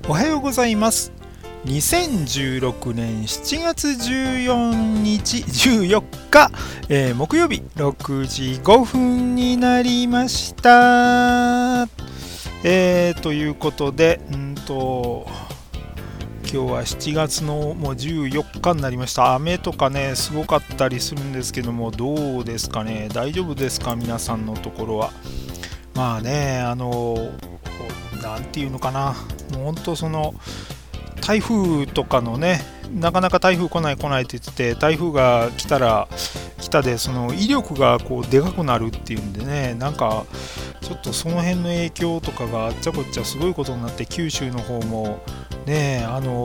おはようございます。2016年7月14日、14日、木曜日6時5分になりました。ということで、今日は7月のもう14日になりました。雨とかね、すごかったりするんですけども、どうですかね、大丈夫ですか、皆さんのところは。まあね、なんていうのかな、もう本当台風とかのね、なかなか台風来ないって言ってて、台風が来たでその威力がこうでかくなるっていうんでね、なんかちょっとその辺の影響とかがあっちゃこっちゃすごいことになって、九州の方もね、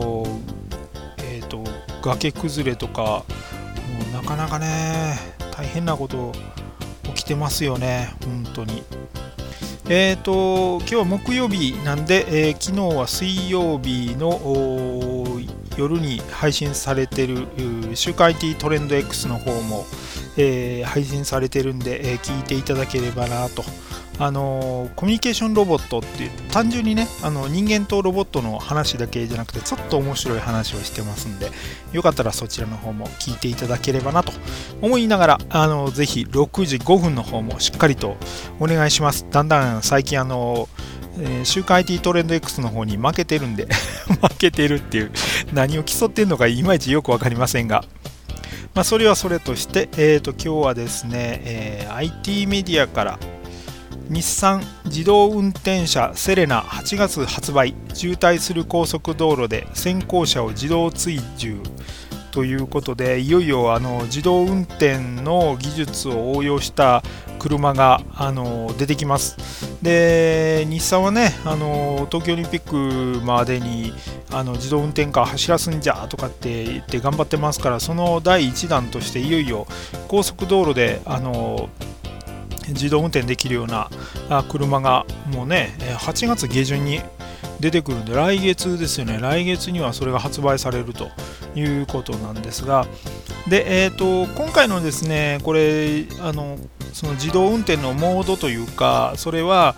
崖崩れとか、もうなかなかね大変なこと起きてますよね、本当に。今日は木曜日なんで、昨日は水曜日の夜に配信されてる週刊 IT トレンド X の方も、配信されてるんで、聞いていただければなと。コミュニケーションロボットって単純にね、人間とロボットの話だけじゃなくて、ちょっと面白い話をしてますんで、よかったらそちらの方も聞いていただければなと思いながら、ぜひ6時5分の方もしっかりとお願いします。だんだん最近週刊 IT トレンド X の方に負けてるんで負けてるっていう、何を競ってるのかいまいちよく分かりませんが、それはそれとして、今日はですね、IT メディアから日産自動運転車セレナ8月発売、渋滞する高速道路で先行車を自動追従ということで、いよいよ自動運転の技術を応用した車が出てきます。で、日産はね、東京オリンピックまでに自動運転カー走らすんじゃとかって言って頑張ってますから、その第一弾としていよいよ高速道路で自動運転できるような車がもうね、8月下旬に出てくるんで、来月ですよね。来月にはそれが発売されるということなんですが、で、今回のですね、これその自動運転のモードというか、それは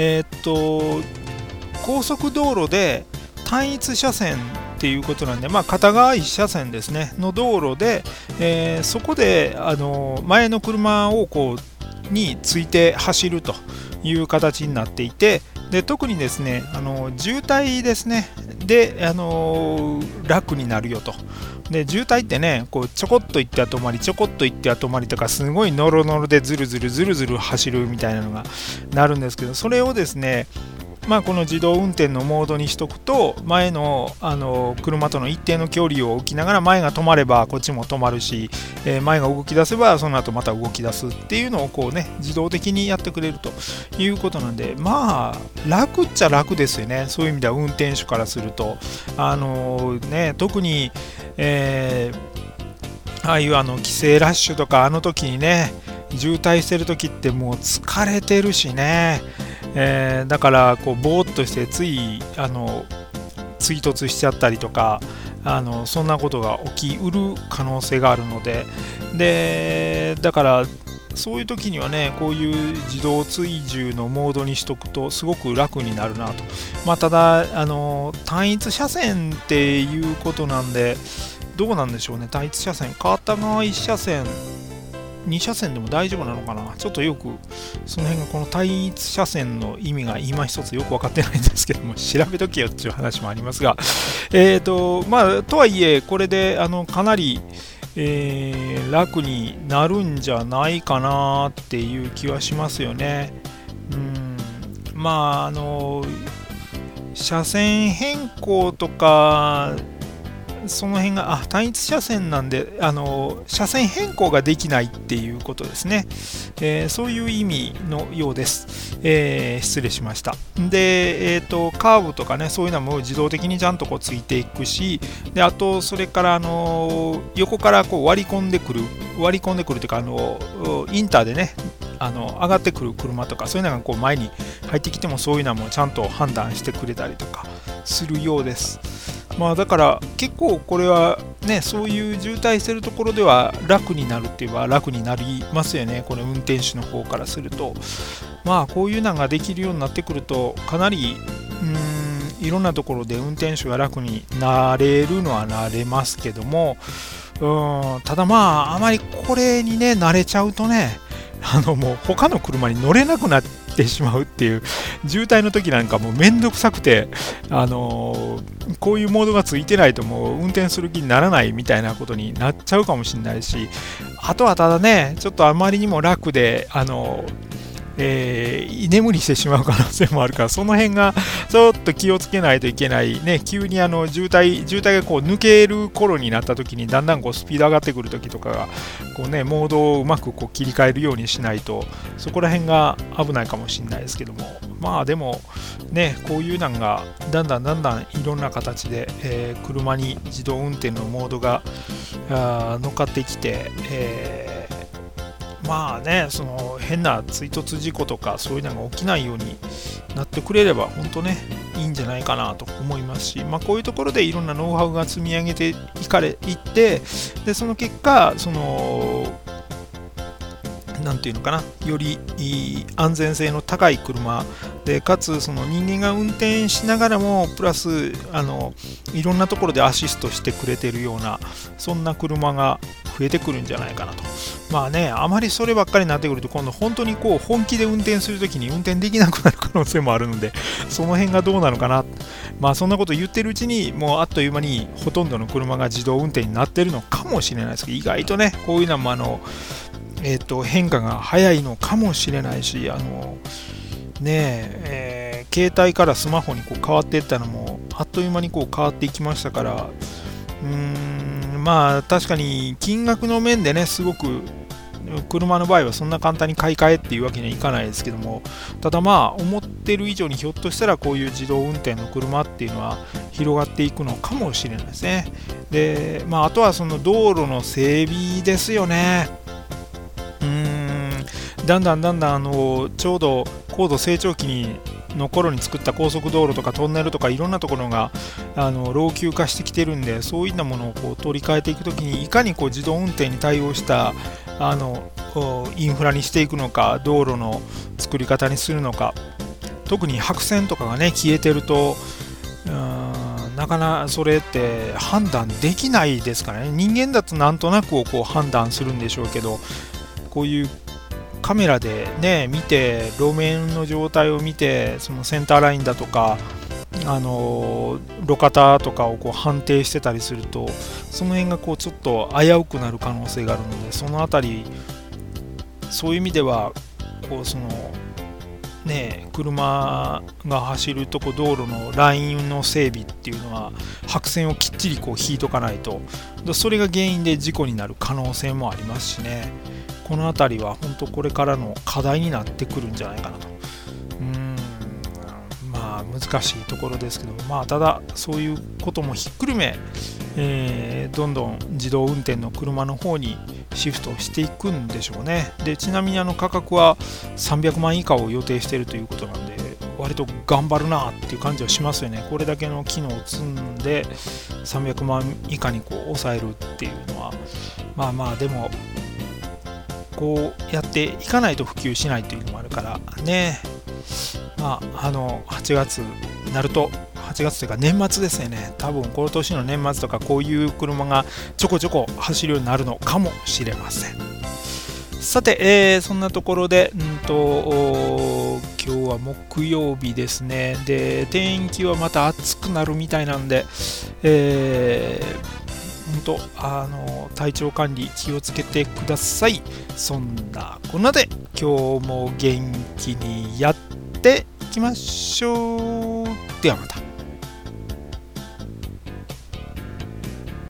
高速道路で単一車線っていうことなんで、片側1車線ですねの道路で、そこで前の車をについて走るという形になっていて、で特にですね渋滞ですねで、楽になるよと。で渋滞ってね、ちょこっと行って止まり、ちょこっと行って止まりとか、すごいノロノロでズルズル走るみたいなのがなるんですけど、それをですね、この自動運転のモードにしとくと、前の車との一定の距離を置きながら、前が止まればこっちも止まるし、前が動き出せばその後また動き出すっていうのを自動的にやってくれるということなんで、楽っちゃ楽ですよね。そういう意味では運転手からすると特に、ああいう帰省ラッシュとか時にね、渋滞してる時ってもう疲れてるしね、だからぼーっとしてつい追突しちゃったりとか、そんなことが起きうる可能性があるので、だからそういう時にはね、こういう自動追従のモードにしとくとすごく楽になるなと。ただ単一車線っていうことなんで、どうなんでしょうね。単一車線、片側1車線2車線でも大丈夫なのかな。ちょっとよくその辺が、この単一車線の意味が今一つよく分かってないんですけども、調べとけよっていう話もありますが、とはいえこれでかなり、楽になるんじゃないかなっていう気はしますよね。車線変更とかその辺が単一車線なんで、車線変更ができないっていうことですね。そういう意味のようです。失礼しました。で、カーブとかね、そういうのも自動的にちゃんとついていくし、であとそれから横から割り込んでくるというか、インターでね上がってくる車とか、そういうのが前に入ってきても、そういうのもちゃんと判断してくれたりとかするようです。だから結構これはね、そういう渋滞してるところでは楽になるって言えば楽になりますよね。この運転手の方からすると、こういうのができるようになってくるとかなりいろんなところで運転手が楽になれるのはなれますけども、ただあまりこれにね慣れちゃうとね、もう他の車に乗れなくなってしまうっていう、渋滞の時なんかもうめんどくさくて、こういうモードがついてないともう運転する気にならないみたいなことになっちゃうかもしれないし、あとはただね、ちょっとあまりにも楽で居眠りしてしまう可能性もあるから、その辺がちょっと気をつけないといけないね。急に渋滞がこう抜ける頃になった時にだんだんこうスピード上がってくる時とかがこうね、モードをうまくこう切り替えるようにしないと、そこら辺が危ないかもしれないですけども、でもね、こういうのがだんだんいろんな形で、車に自動運転のモードが乗っかってきて、その変な追突事故とかそういうのが起きないようになってくれれば本当ね、いいんじゃないかなと思いますし、こういうところでいろんなノウハウが積み上げていってで、その結果なんていうのかな、より安全性の高い車で、かつその人間が運転しながらもプラスいろんなところでアシストしてくれてるような、そんな車が増えてくるんじゃないかなと。あまりそればっかりになってくると、今度本当にこう本気で運転するときに運転できなくなる可能性もあるので、その辺がどうなのかな。そんなこと言ってるうちにもうあっという間にほとんどの車が自動運転になってるのかもしれないですけど、意外とね、こういうのも変化が早いのかもしれないし、携帯からスマホにこう変わっていったのもあっという間にこう変わっていきましたから、確かに金額の面でね、すごく車の場合はそんな簡単に買い替えっていうわけにはいかないですけども、ただ思ってる以上にひょっとしたらこういう自動運転の車っていうのは広がっていくのかもしれないですね。で、あとはその道路の整備ですよね。だんだんちょうど高度成長期の頃に作った高速道路とかトンネルとかいろんなところが老朽化してきてるんで、そういったものをこう取り替えていくときにいかにこう自動運転に対応したインフラにしていくのか、道路の作り方にするのか、特に白線とかがね消えてるとなかなかそれって判断できないですからね。人間だとなんとなくこう判断するんでしょうけど、こういうカメラでね見て、路面の状態を見て、そのセンターラインだとか路肩とかをこう判定してたりすると、その辺がこうちょっと危うくなる可能性があるので、そのあたり、そういう意味ではこう車が走るとこ道路のラインの整備っていうのは白線をきっちりこう引いとかないと、それが原因で事故になる可能性もありますしね。この辺りは本当これからの課題になってくるんじゃないかなと。難しいところですけど、ただそういうこともひっくるめ、どんどん自動運転の車の方にシフトしていくんでしょうね。で、ちなみに価格は300万以下を予定しているということなんで、割と頑張るなっていう感じはしますよね。これだけの機能を積んで300万以下にこう抑えるっていうのは、でもこうやっていかないと普及しないというのもあるからね。8月になると、8月というか年末ですよね。多分この年の年末とかこういう車がちょこちょこ走るようになるのかもしれません。さて、そんなところで今日は木曜日ですね。で、天気はまた暑くなるみたいなんで、体調管理気をつけてください。そんなこんなで今日も元気にやっていきましょう。ではまた。